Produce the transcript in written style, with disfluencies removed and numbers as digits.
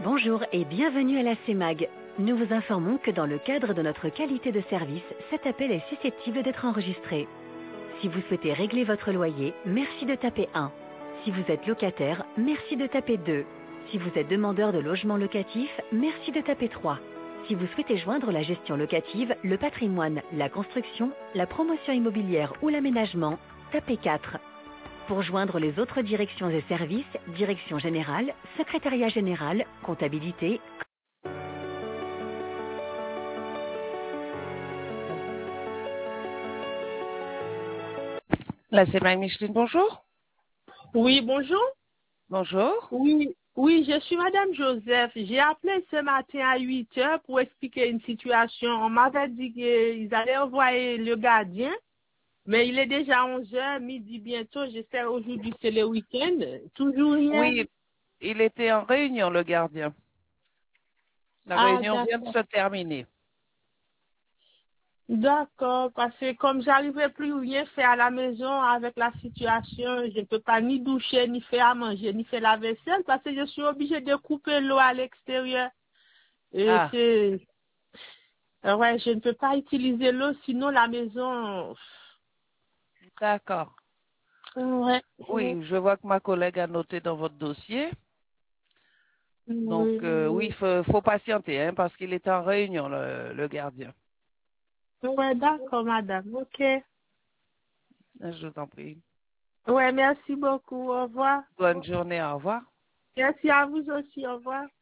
Bonjour et bienvenue à la CEMAG. Nous vous informons que dans le cadre de notre qualité de service, cet appel est susceptible d'être enregistré. Si vous souhaitez régler votre loyer, merci de taper 1. Si vous êtes locataire, merci de taper 2. Si vous êtes demandeur de logement locatif, merci de taper 3. Si vous souhaitez joindre la gestion locative, le patrimoine, la construction, la promotion immobilière ou l'aménagement, tapez 4. Pour joindre les autres directions et services, direction générale, secrétariat général, comptabilité. La CMA Micheline, bonjour. Oui, bonjour. Bonjour. Oui, je suis Madame Joseph. J'ai appelé ce matin à 8 heures pour expliquer une situation. On m'avait dit qu'ils allaient envoyer le gardien, mais il est déjà 11 heures, midi bientôt. J'espère aujourd'hui c'est le week-end. Toujours rien. Oui, il était en réunion, le gardien. La Ah, réunion vient de d'accord. se terminer. D'accord, parce que comme j'arrivais plus rien faire à la maison avec la situation, je ne peux pas ni doucher, ni faire à manger, ni faire la vaisselle, parce que je suis obligée de couper l'eau à l'extérieur. Et Ah, c'est ouais, je ne peux pas utiliser l'eau, sinon la maison. d'accord. Ouais. Oui, je vois que ma collègue a noté dans votre dossier. Donc, oui, Oui. faut patienter, hein, parce qu'il est en réunion, le gardien. Ouais, d'accord, madame. Ok. Je vous en prie. Ouais, merci beaucoup. Au revoir. Bonne journée, au revoir. Merci à vous aussi. Au revoir.